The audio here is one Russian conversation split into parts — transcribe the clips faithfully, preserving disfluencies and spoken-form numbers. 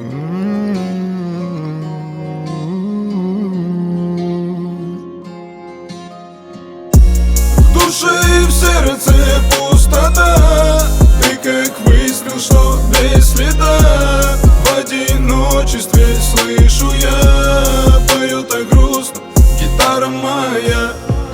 В душе и в сердце пустота. Ты как выстрел, что без следа. В одиночестве слышу я, поет так грустно гитара моя.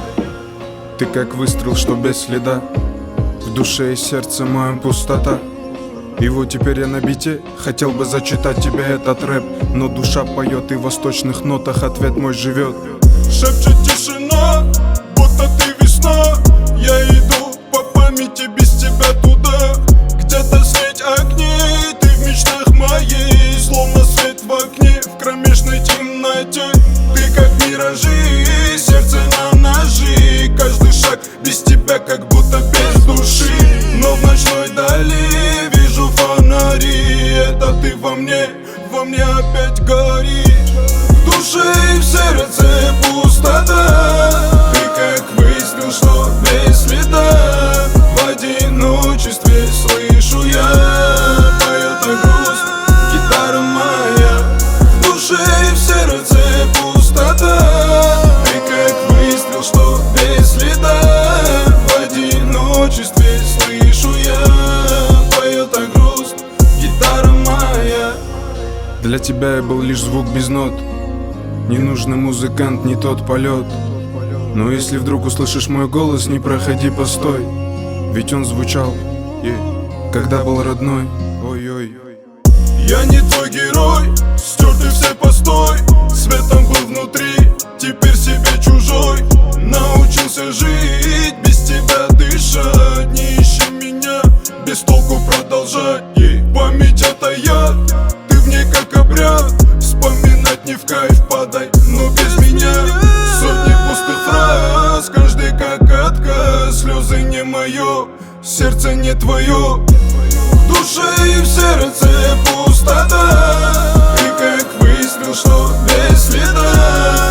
Ты как выстрел, что без следа. В душе и сердце моем пустота. И вот теперь я на бите, хотел бы зачитать тебе этот рэп, но душа поет, и в восточных нотах ответ мой живет. Шепчет тишина, будто ты весна. Я иду по памяти без тебя туда. Где-то средь огней, ты в мечтах моей. Словно свет в окне, в кромешной темноте. Ты как миражи, сердце на ножи. Каждый шаг без тебя как будто без души. Но в ночной дали вижу фонари. Это ты во мне, во мне опять горишь. В душе и в сердце пустота. Ты как выстрел, что без следа. В одиночестве слышу я, поет так грустно гитара моя. В душе и в сердце пустота. Ты как выстрел, что без следа. В одиночестве слышу я, поет так грустно гитара моя. Для тебя я был лишь звук без нот. Ненужный музыкант, не тот полет. Но если вдруг услышишь мой голос, не проходи, постой. Ведь он звучал, yeah, когда был родной. Ой-ой. Я не твой герой, стертый все постой. Светом был внутри, теперь себе чужой. Научился жить, без тебя дышать. Не ищи меня, без толку продолжать. yeah. Память это я, ты в ней как обряд. Вспоминать не в кайф, подай, но без меня. Сотни пустых фраз, каждый как отказ. Слезы не мое, сердце не твое. В душе и в сердце пустота. Ты как выстрел, что без следа.